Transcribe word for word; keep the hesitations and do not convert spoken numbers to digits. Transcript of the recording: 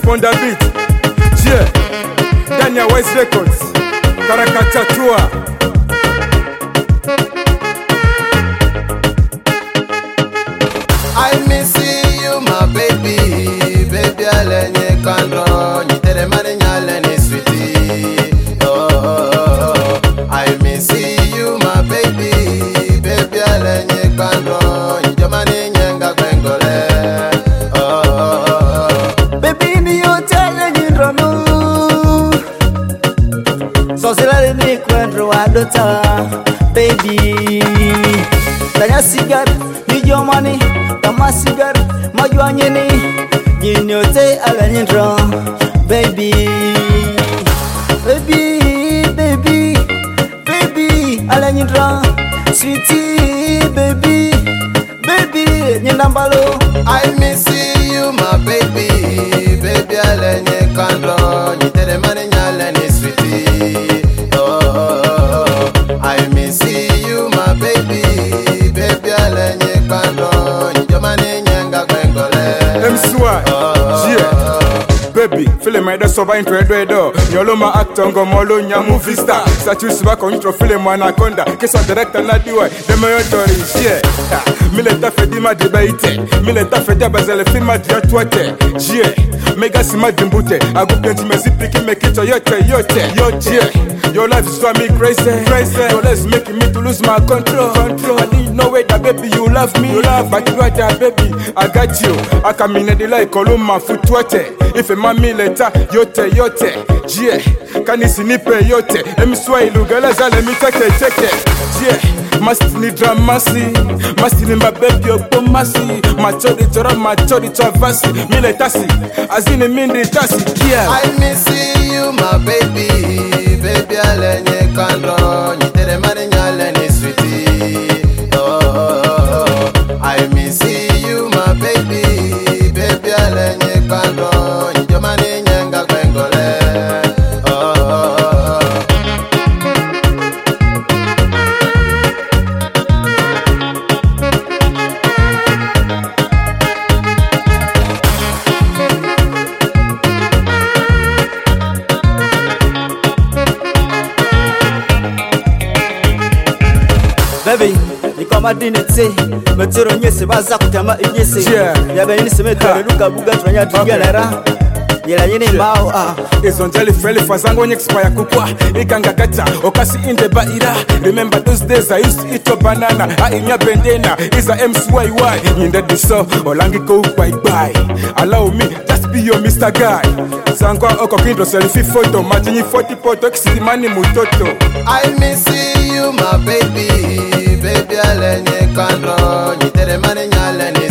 on the beat. Yeah, Daniel Wise Records, Karakachatua. I miss you, my baby, baby, I let you can run. You tell the man in your lane is sweetie. Oh, I miss you, my baby, baby, I let you can run. You man in your Bengole. Oh, baby, in the hotel and you don't know. So, Sila ni kwendro adota, baby. Tanya cigar, ni your money. Tama cigar, majua nyini. Nyini ote ala nyindro, baby. Baby, baby, baby, ala nyindro. Sweetie, baby, baby, nyinambalo. I miss you, my baby, baby, ala nyekandro. Nyitere mani nyale ni sweetie. Oh, I miss you, my baby, baby, ala nyekandro. Njomani nyenga kwengole. M-Swag, yeah. Baby, feeling my dad survive into a door. Yoloma actor ngo molo nya movie star. Satus back on intro feeling my anaconda. Kesa director na diwa. Demo yo dori yeah. Mileta fedima debate. Mileta fedya bazele filma dia twate. Yeah. Mega sima dimbute. Agu plenty mezi piki make it yote yote yote. Yeah. Your life is driving me crazy, crazy. Your life is making me to lose my control, control. I didn't know it that baby you love me, you love, but you are there baby. I got you. I come in the light, Columba foot water. If a mommy later, yote yote, yeah. Can you see nipe yote? M-Swag lugalaza let me take it, take it, yeah. Must need dramasi, must need my baby your pomasi. Machori tora, machori chavasi. Mile tasi, as in a minute tasi, yeah. I miss you, my baby, baby, I let you can run. You tell the man in your lane is sweetie. Oh, I miss you, my baby, baby, I let you can run. You man in your Bengole. Baby, ni kama dini tse metero nyese baza kutama inyese ya beni semetero luka buga turanya tugelera yela nyine mao ah Izonjali feli fazango nye expire kukwa Ikanga gata okasi inde baira. Remember those days I used to eat a banana. I inya bendena is a M-Swag. Nyinde diso olangi ko bye bye. Allow me just be your Mister Guy. Sangwa oko kindo selfie photo Majini forty poto kisidi mani mutoto. I miss you, my baby, baby, I let you can run. You tell the man in your lane